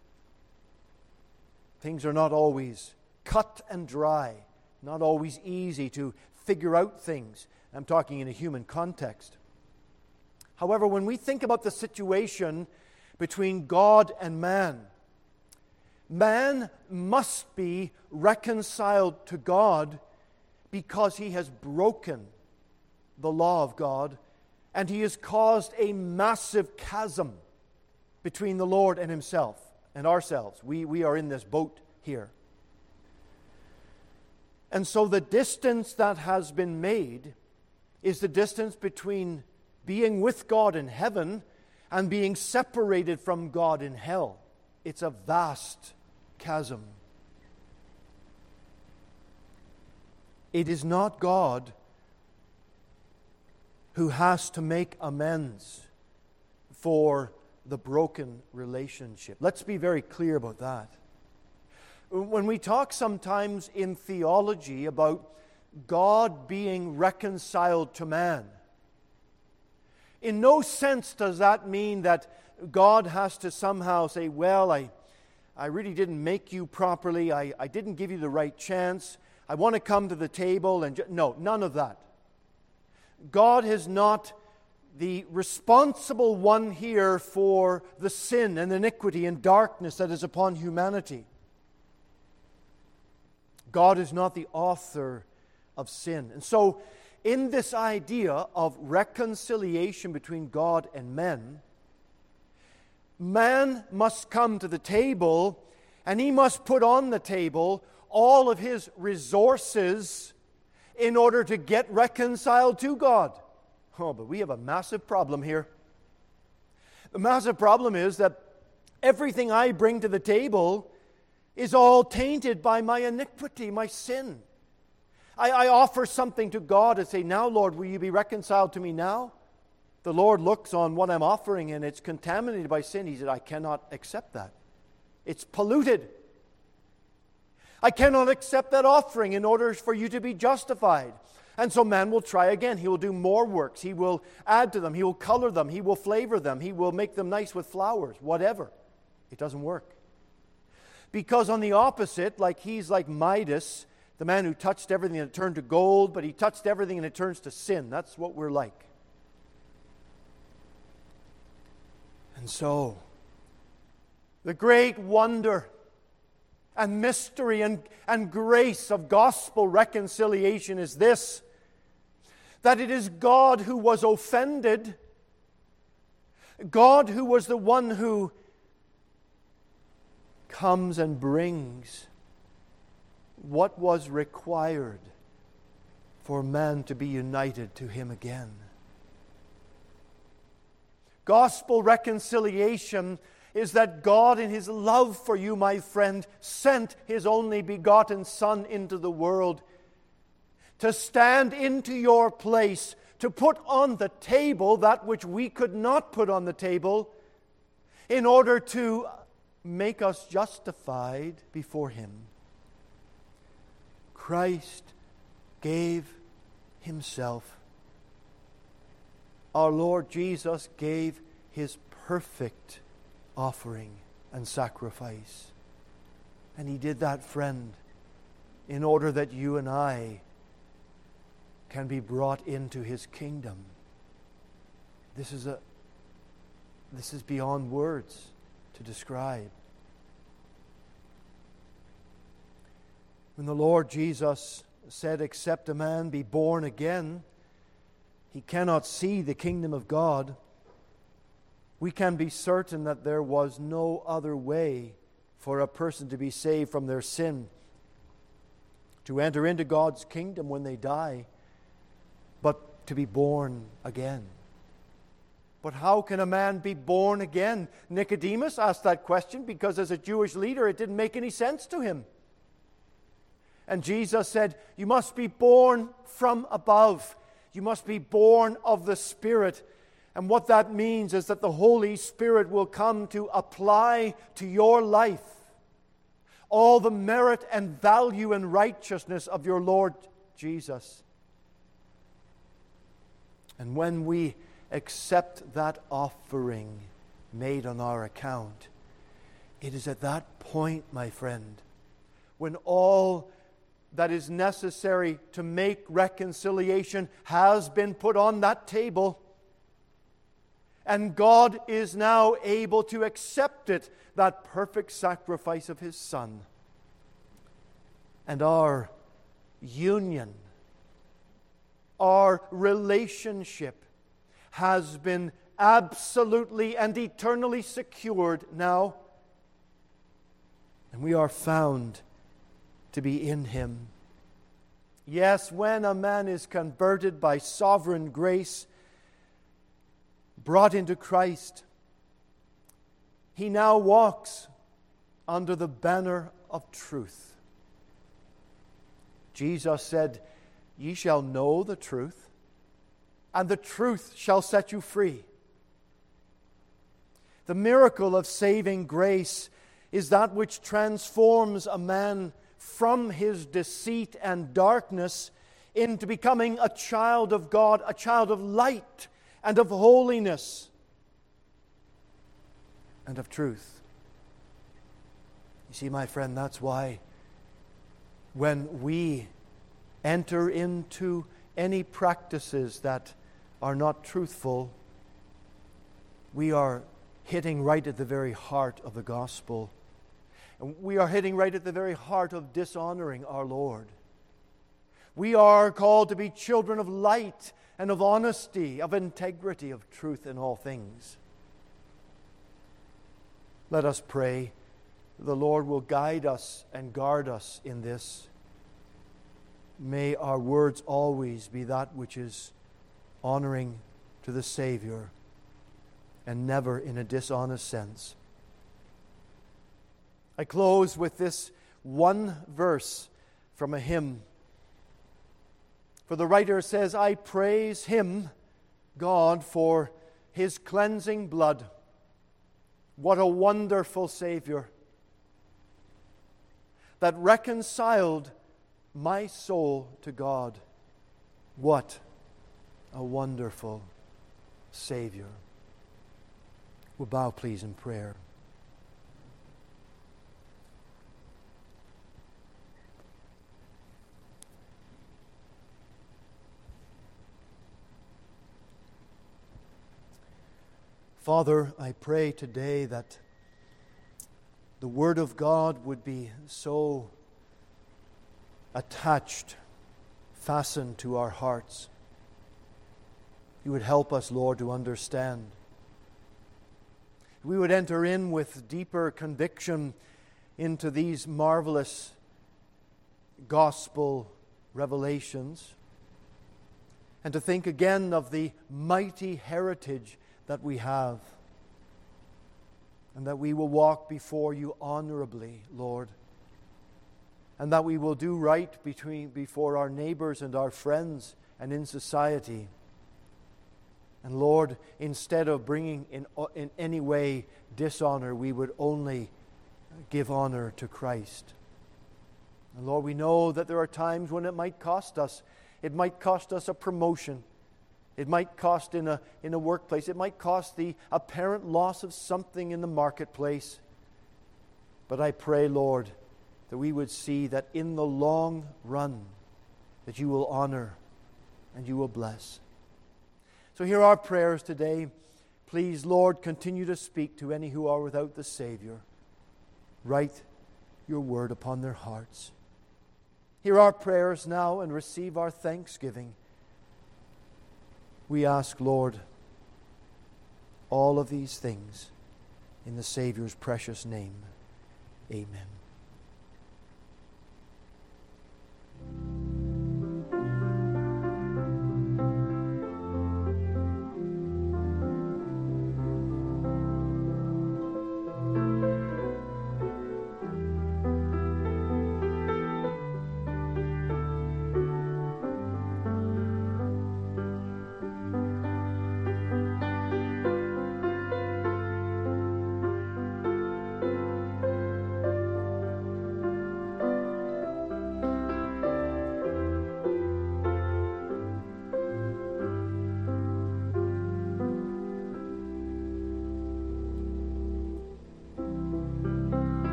Things are not always cut and dry, not always easy to figure out things. I'm talking in a human context. However, when we think about the situation between God and man, man must be reconciled to God because he has broken the law of God, and he has caused a massive chasm between the Lord and himself and ourselves. We, we are in this boat here. And so the distance that has been made is the distance between being with God in heaven and being separated from God in hell. It's a vast chasm. It is not God who has to make amends for the broken relationship. Let's be very clear about that. When we talk sometimes in theology about God being reconciled to man, in no sense does that mean that God has to somehow say, well, I, I really didn't make you properly, I, I didn't give you the right chance, I want to come to the table and... Ju-. No, none of that. God is not the responsible one here for the sin and iniquity and darkness that is upon humanity. God is not the author of sin. And so, in this idea of reconciliation between God and men, man must come to the table, and he must put on the table all of his resources in order to get reconciled to God. Oh, but we have a massive problem here. The massive problem is that everything I bring to the table is all tainted by my iniquity, my sin. I, I offer something to God and say, now, Lord, will you be reconciled to me now? The Lord looks on what I'm offering and it's contaminated by sin. He said, I cannot accept that. It's polluted. I cannot accept that offering in order for you to be justified. And so man will try again. He will do more works. He will add to them. He will color them. He will flavor them. He will make them nice with flowers, whatever. It doesn't work. Because on the opposite, like he's like Midas, the man who touched everything and it turned to gold, but he touched everything and it turns to sin. That's what we're like. And so, the great wonder and mystery and, and grace of gospel reconciliation is this, that it is God who was offended, God who was the one who comes and brings what was required for man to be united to him again. Gospel reconciliation is that God, in His love for you, my friend, sent His only begotten Son into the world to stand into your place, to put on the table that which we could not put on the table, in order to make us justified before Him. Christ gave Himself. Our Lord Jesus gave His perfect offering and sacrifice. And He did that, friend, in order that you and I can be brought into His kingdom. This is a this is beyond words to describe. When the Lord Jesus said, "Except a man be born again, he cannot see the kingdom of God," we can be certain that there was no other way for a person to be saved from their sin, to enter into God's kingdom when they die, but to be born again. But how can a man be born again? Nicodemus asked that question because as a Jewish leader it didn't make any sense to him. And Jesus said, "You must be born from above. You must be born of the Spirit." And what that means is that the Holy Spirit will come to apply to your life all the merit and value and righteousness of your Lord Jesus. And when we accept that offering made on our account, it is at that point, my friend, when all that is necessary to make reconciliation has been put on that table, and God is now able to accept it, that perfect sacrifice of His Son. And our union, our relationship has been absolutely and eternally secured now. And we are found to be in Him. Yes, when a man is converted by sovereign grace, brought into Christ, he now walks under the banner of truth. Jesus said, "Ye shall know the truth, and the truth shall set you free." The miracle of saving grace is that which transforms a man from his deceit and darkness into becoming a child of God, a child of light and of holiness and of truth. You see, my friend, that's why when we enter into any practices that are not truthful, we are hitting right at the very heart of the gospel. And we are hitting right at the very heart of dishonoring our Lord. We are called to be children of light and of honesty, of integrity, of truth in all things. Let us pray the Lord will guide us and guard us in this. May our words always be that which is honoring to the Savior and never in a dishonest sense. I close with this one verse from a hymn. For the writer says, "I praise Him, God, for His cleansing blood. What a wonderful Savior that reconciled my soul to God." What a wonderful Savior. We'll bow, please, in prayer. Father, I pray today that the Word of God would be so attached, fastened to our hearts. You would help us, Lord, to understand. We would enter in with deeper conviction into these marvelous gospel revelations, and to think again of the mighty heritage that we have, and that we will walk before you honorably, Lord, and that we will do right between before our neighbors and our friends and in society. And Lord, instead of bringing in, in any way dishonor, we would only give honor to Christ. And Lord, we know that there are times when it might cost us. It might cost us a promotion. It might cost in a, in a workplace. It might cost the apparent loss of something in the marketplace. But I pray, Lord, that we would see that in the long run, that you will honor and you will bless. So hear our prayers today. Please, Lord, continue to speak to any who are without the Savior. Write your word upon their hearts. Hear our prayers now and receive our thanksgiving. We ask, Lord, all of these things in the Savior's precious name. Amen.